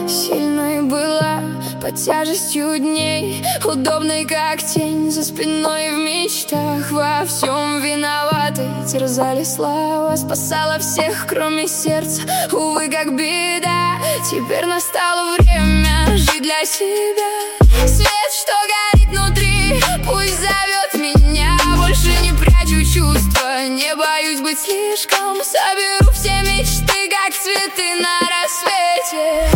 Сильной была под тяжестью дней, удобной как тень за спиной в мечтах. Во всем виноватой терзали слова, спасала всех, кроме сердца, увы, как беда. Теперь настало время жить для себя. Свет, что горит внутри, пусть зовет меня. Больше не прячу чувства, не боюсь быть слишком. Соберу все мечты, как цветы на рассвете.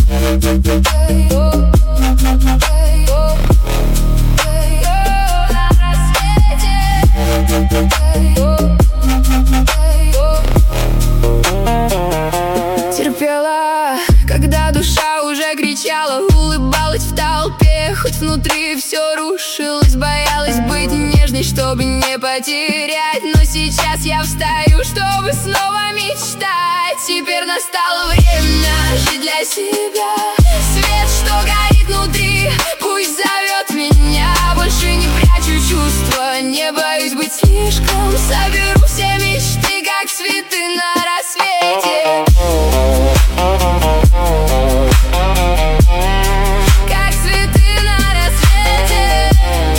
Терпела, когда душа уже кричала, улыбалась в толпе, хоть внутри все рушилось. Боялась быть нежной, чтобы не потерять, но сейчас я встаю, чтобы снова мечтать. Теперь настало время жить для себя. Свет, что горит внутри, пусть зовет меня. Больше не прячу чувства, не боюсь быть слишком. Соберу все мечты, как цветы на рассвете. Как цветы на рассвете.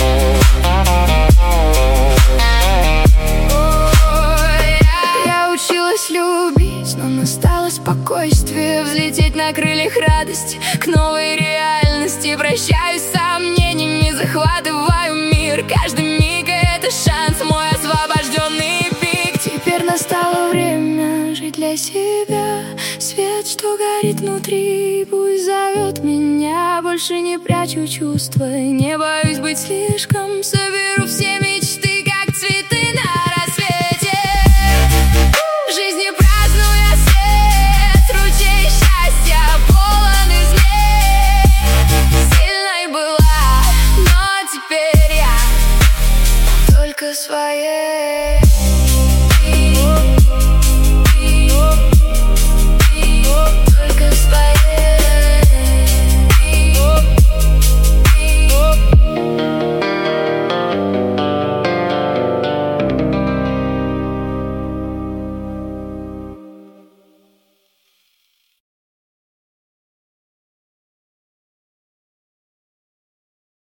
Я училась любить, но настало спокойствие. Взлететь на крыльях радости к новой реальности. Прощаюсь с сомнениями, захватываю мир. Каждый миг — это шанс, мой освобожденный пик. Теперь настало время жить для себя. Свет, что горит внутри, пусть зовет меня. Больше не прячу чувства, не боюсь быть слишком. Соберу все мечты,